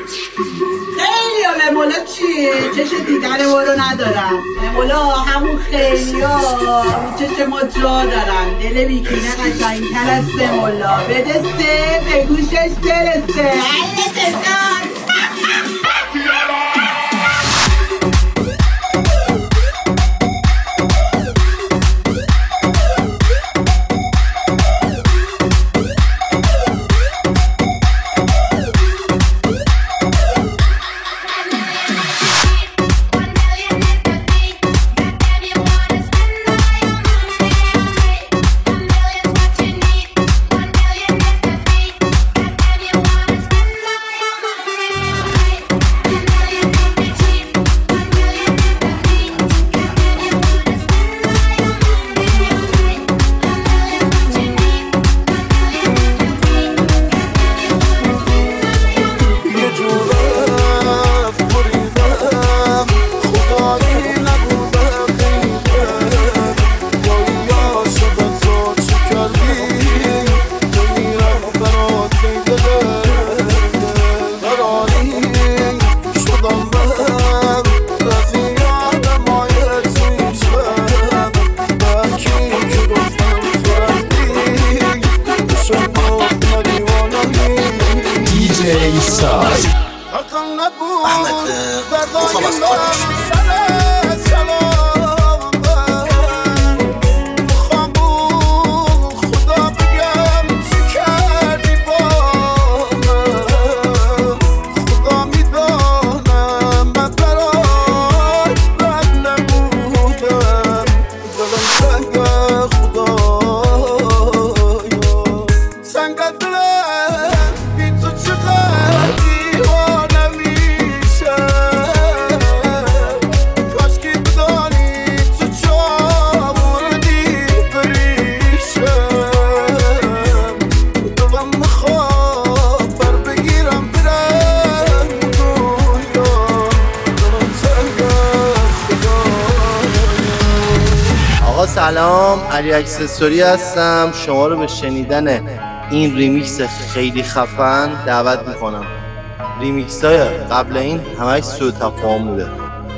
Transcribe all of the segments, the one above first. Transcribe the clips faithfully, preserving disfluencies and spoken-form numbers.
خیلی ها به مولا چیه؟ چش دیدن ما رو ندارم به مولا همون خیلی ها چش ما جا دارم دل بیکینه قشنگتر از به مولا بده سه به گوشش برسه حل تکان سلام، علی اکسسوری هستم. شما رو به شنیدن این ریمیکس خیلی خفن دعوت میکنم. ریمیکس های قبل این همه سوء تفاهم بوده.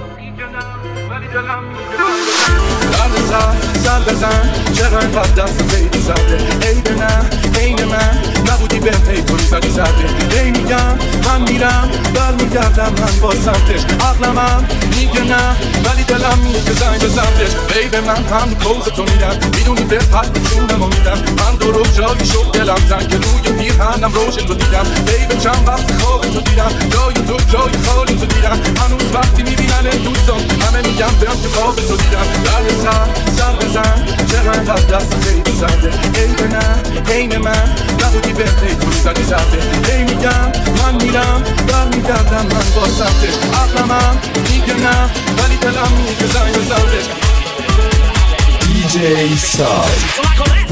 سر بزن چرا اینقدر دستم خیلی سرده ای به نه عین من نبودی به پی تو زدی زده ای میگم من میرم برمیگردم من با سمتش عقلمم میگه نه ولی دلم میگه زنگ به سمتش ای به من هم کوز تو میرم میدونی به حد جونم و میدم من درو جایی شد دلم زن که روی پیرهنم روشن تو دیدم ای به چند وقت خواب تو دیدم جای تو جای خالی تو دیدم هنوز وقتی میبینن دوستان همه میگم به انتخاب تو دیدم در سر سر بزن چرا اینقدر دست خیلی سرده ای به نه عین من نبودی به پی تو زدی زده ای میگم من میرم برمیگردم من با سمتش عقلمم میگه نه ولی دلم میگه زنگ به سمتش دی جی ساید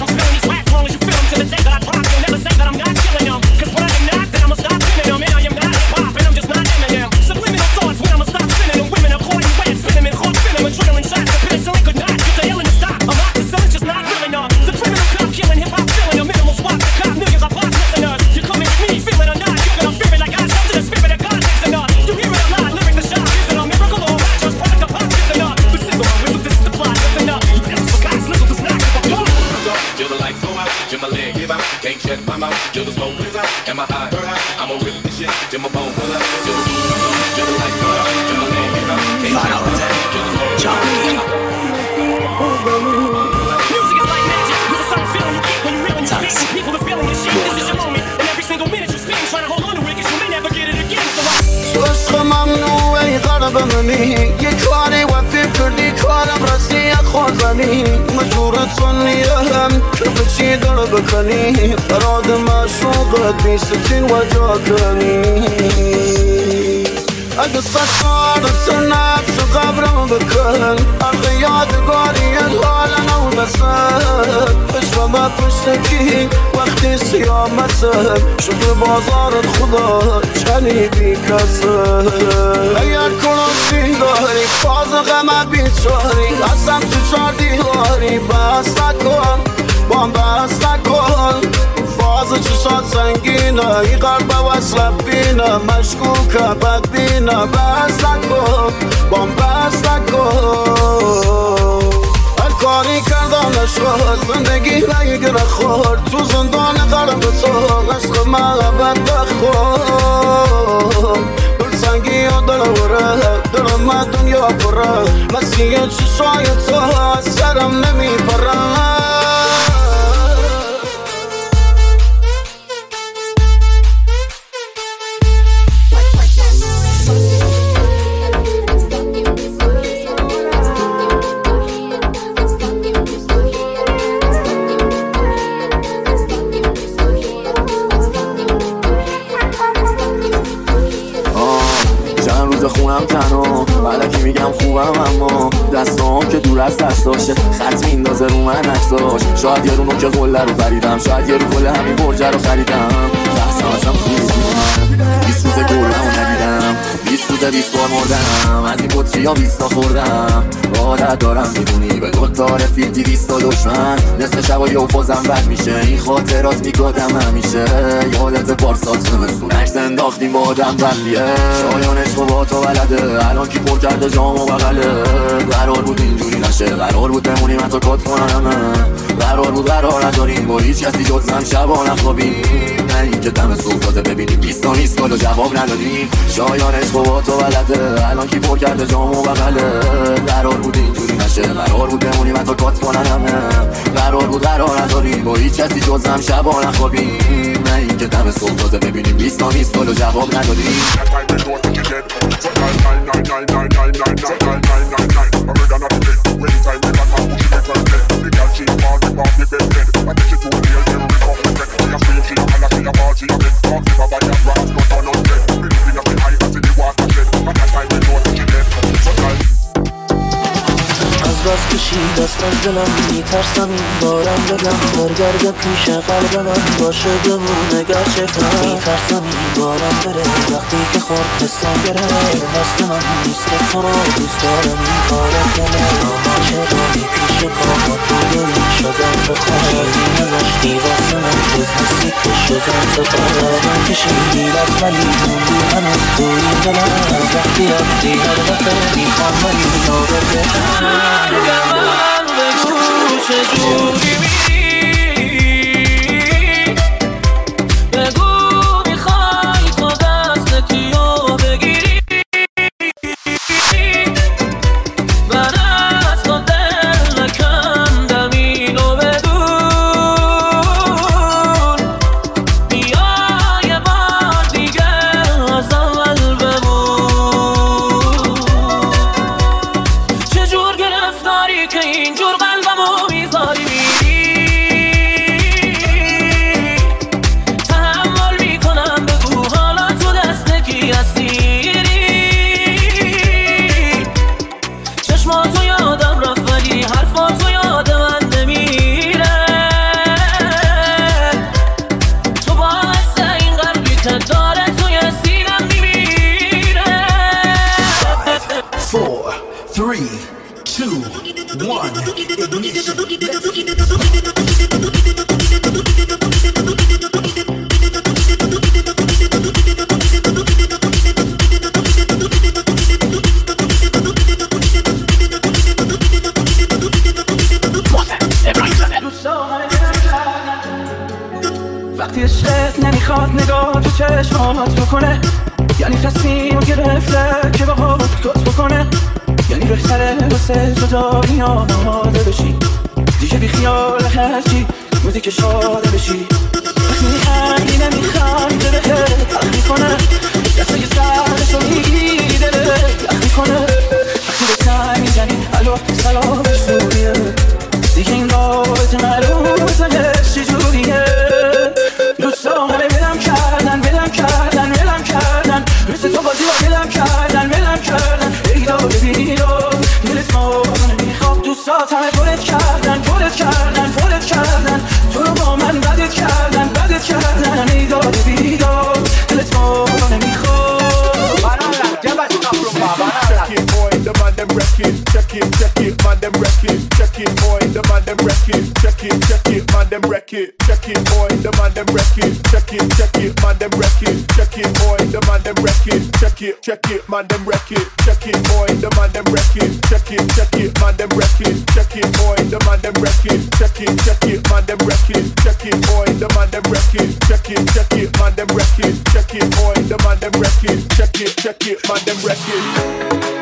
یه کاری وفی کردی کارم رسی خوزنی مجورتون نیم که بچی داره بکنی فراد مشوقت بیستین و جا کنی اگه سکارت نفس قبرم بکن ارغ یادگاری حال نو بسن پشت و پشتکی وقتی سیامتن شکر بازارت خدا چنی بی کسن اگر کناسی داری باز غم بیچاری هستم تو چار دیواری بس نکن بام بس نکن باز چشات سنگینه ای قلب وصل بینه مشکوکه بدبینه بس نکن بام بس نکن هر کاری کردم نشد زندگی نگیره خورد تو زندان قلب تو عشق محبت بخور دل سنگی و دل وره دل من دنیا پره مسیح چشای تو از سرم نمیپره خونم تنها بلکی میگم خوبم اما دستام که دور از دستاشه خط میندازه رو من عکساش شاید یه رو نوک قله رو خریدم شاید یه رو کل همین برجه رو خریدم دستم ازم خوب بیست روز گلم رو ندیدم بیست روز بیست بار مردم از این بطری ها بیست تا خوردم عادت دارم میدونی به دوتا رفیق دیویست تا دشمن نصف شبا یه افازم بد میشه این خاطرات میگادم همیشه یادت پارسال زمستون عکس انداختیم با آدم رفیه شایانش رو با تو بلده الان کی پر کرده جام و بغله قرار بود اینجوری نشه قرار بود بمونیم حتی کات کنم قرار بود قرار نداریم با هیچ کسی جز هم شبا نخوابیم نه این که دم صبح تازه ببینیم بیست تا نیست کالو جواب ندادیم شایانش رو با تو بلده الان کی پر کرده جام و بغله قرار بود اینجوری نشه قرار بود بمونیم حتی کات کنم قرار بود قرار نداریم با هیچ کسی جز هم شبا نخوابیم نه این که دم صبح تازه ببینیم بیست تا نیست کالو جواب ندادیم بس کشید دست از دلم میترسم این بارم بگم برگرده پیش قلب من باشه بمونه گرچه کم میترسم این بارم بره وقتی که خورد حسام گره دست من نیست که تو رو دوست دارم این کارم کنه من چرایی پیش پاهات بودوی شدم تو خواهی نزشتی واسه من جز حسی که شدم تو خواهد من کشیدی بس ولی موندی هنوز توی دلم از وقتی رفتی هر دفعه میخوام ولی یادت بهتر من بگو چجوری میری بگو میخوای تو دست کیو بگیری من از تو دل نکندم اینو بدون بیا یه بار دیگه از اول بمون چجور گرفتاری که اینجور قلبمو میذاری میری تحمل میکنم بگو حالا تو دست کی اسیری چشماتو یادم رفت ولی حرفاتو یاد من نمیره تو باعث این قلبی که داره توی سینم میمیره four, three, two, one, ignition. وقتی عشقت نمیخواد نگاه تو چشمات بکنه یعنی تصمیم گرفته که با توت بکنه یعنی بهتره واسه جدایی آماده بشی دیگه بی خیال هرچی موزیک شاده بشی وقتی میخندی نمیخواد دلت تلخ میکنه دستای سرشو میگیری دلت یخ میکنه وقتی به سر میزنی الو سلامش زوریه دیگه این رابطه معلوم سنش چجوریه دوستا همه بلم کردن بلم کردن بلم کردن مثل تو بازی با بلم کردن بلم کردن ایدا ببینی رو دلت ما نمیخواد دوستات همه پرت کردن پرت کردن پرت کردن تو رو با من بدت کردن بدت کردن it, man them wreck it. Check it, boy, the man them wreck it. Check it, check it, man them wreck it. Check it, boy, the man them wreck it. Check it, check it, man them wreck it. Check it, boy, the man them wreck it. Check it, check it, man them wreck it. Check it, boy, the man them wreck it. Check it, check it, man them wreck it. Check it, boy, the man them wreck it. Check it, check it, man them wreck it.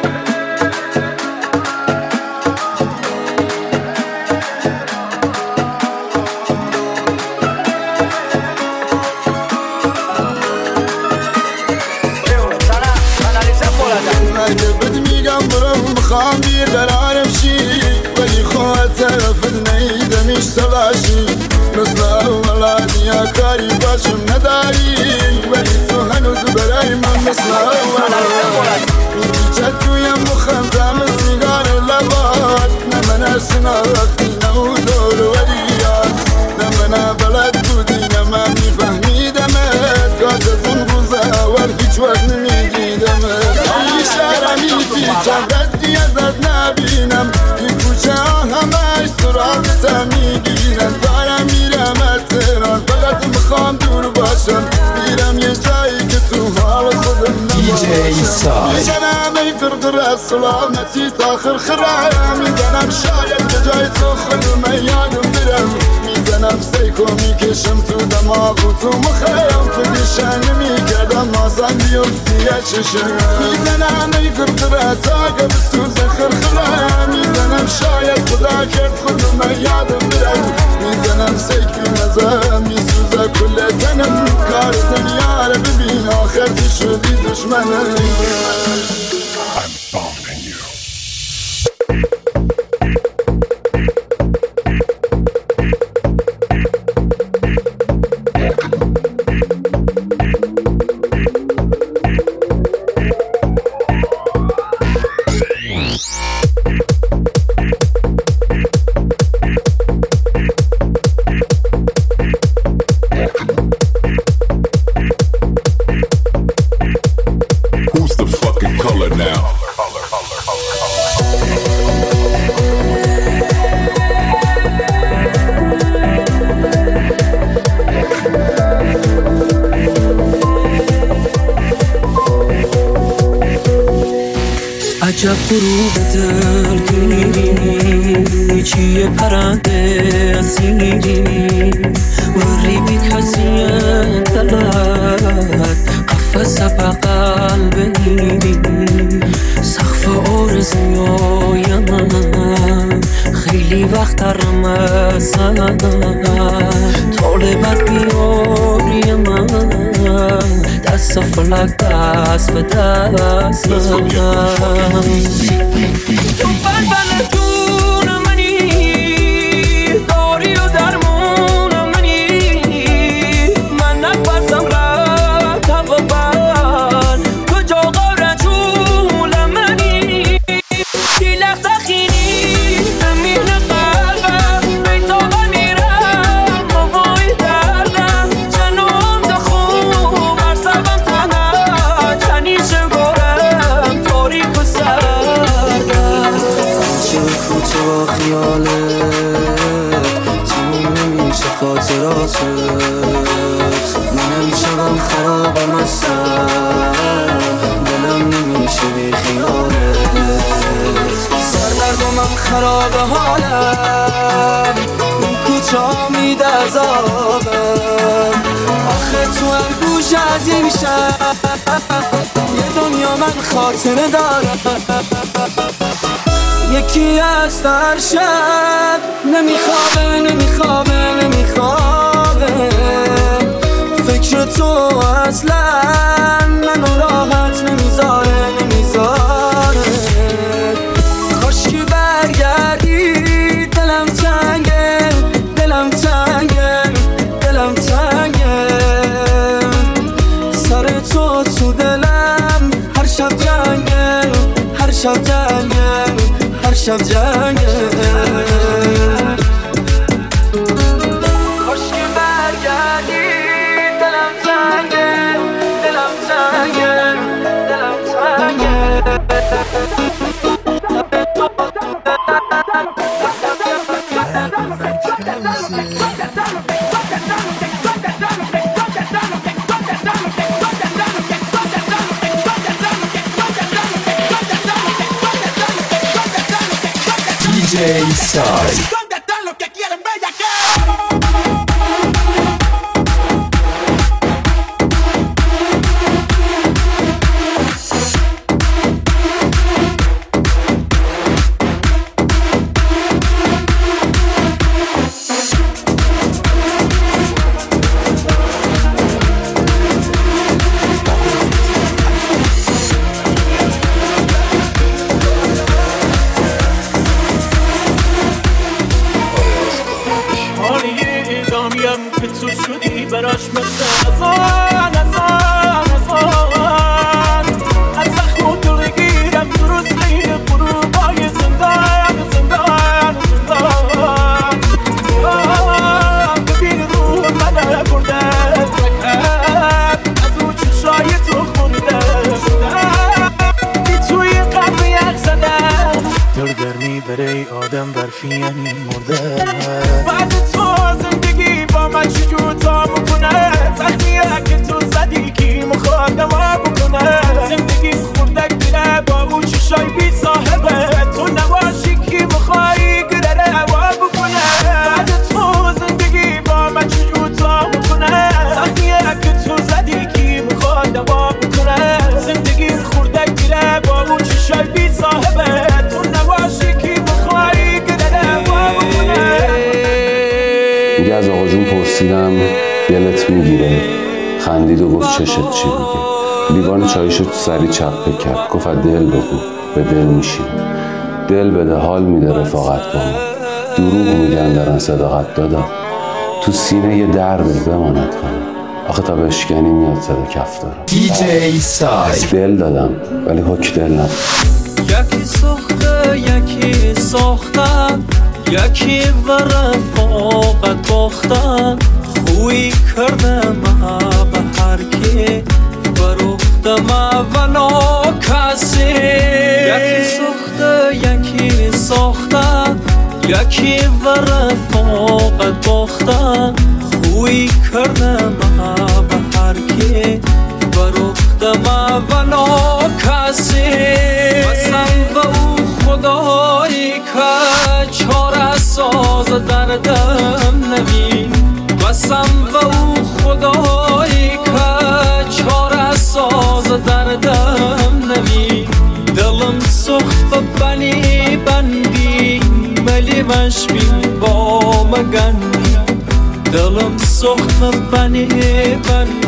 میخوام بیقرارم شی ولی خواهد طرفت نیدم ایش تلاشی مثل اول دنیا کاری باشم نداری ولی تو هنوز برای من مثل اول میگیچه تویم مخم دم سیگار لبات نمن ارسنا وقتی نمو دور ولیات نمن بلد بودی نمن میفهمیدمت کاش از اون روز اول هیچ وقت نمیدیدمت این شهرمی پیچم ردی ازت نبینم این کوچه ها همش سراغتم میگیرن دارم میرم از تهران فقط میخوام دور باشم میرم یه جایی که تو حال خودم نباشم میزنم ای قرقر از سلامتی تا خرخره میزنم شاید به جای تو خودم یادم برم میزنم سیکو میکشم تو دماغ و تو مخیم فکرشن نمیکردم آسان بیفتی از چشم میزنم ای قرقر از آگه بسوز خرخره میزنم شاید خدا کرد خودم یادم برم میزنم سیک بی مزه میسوزه کل تنم کار دنیا رو ببین آخر دی شدی دشمنم عجب غروب دلگیری چیه پرنده اسیری وری بی کسی دلت قفص بقل بگیری سقف آرزوی من خیلی وقت رمزن طالبت بیاری من دست فلک دست به دست من تو بلبل جون منی داری و درمون منی من نفسم رفتم و بل کجا غور جول منی کی لخت خینی امین قلبم بیتابا میرم موای دردم جنوم دخوم عرصبم تنه جنیش گورم تاریک و سردم چه کوتا خیالت تموم نمیشه خاطراتت منم شبم خرابم از سر دلم نمیشه بی خیالت سردرگمم خراب حالم این کوچا میده عذابم آخه تو هم گوش از این شب یه دنیا من خاطره دارم یکی از در شب نمیخوابه نمیخوابه نمیخوابه فکر تو اصلا منو راحت نمیذاره نمیذاره کاشکی برگردی دلم تنگه دلم تنگه دلم تنگه سر تو تو دلم هر شب جنگه هر شب جنگه هر شب جنگه کاشکی برگردی دلم تنگه دلم تنگه دلم تنگه جی سای. براش مثل ازان ازان ازان از زخم دل گیرم درست غیر غروبای زندان زندان زندان ببین رو من برده از اون چشای تو خونده بی توی قلب یک زدن دل گرمی برای آدم برفی یعنی مرده بعد تو زندگی با من چجور تا مکنه زخمیه که تو زدی کی مخواد دوا بکنه زندگی خوردک دیره با اون چشای بی صاحبه تو نباشی کی مخوایی گره روا بکنه بعد تو زندگی با من چجور تا مکنه زخمیه که تو زدی کی مخواد دوا بکنه زندگی خوردک دیره با اون چشای بی صاحبه تو نباشی کی مخوایی گره روا بکنه. دیگه از آقا جون پرسیدم دلت میگیره خندید و گفت چشت چی بگه لیوان چایشو سری چپه کرد گفت دل بگو به دل میشیره دل بده حال میده رفاقت با ما دروغ میگن دارن صداقت دادا تو سینه یه درد بماند کنه آخه تا بشکنی میاد صدا کف داره دی جی سای. دل دادم ولی حک دل ندارم یکی سخته یکی ساختن یکی و رفاقت باختن خوی کردم به هر کی فروختم و ناکسی یکی سخته یکی ساختن یکی و رفاقت باختن خوی کردم به هر کی فروختم و ناکسی مثلا و او خدایی که چاره ساز دردم نمی قسم و او خدایی که چاره ساز دردم نمی دلم سخت و بنی بندی ملی مشبین با مگندی دلم سخت و بنی بندی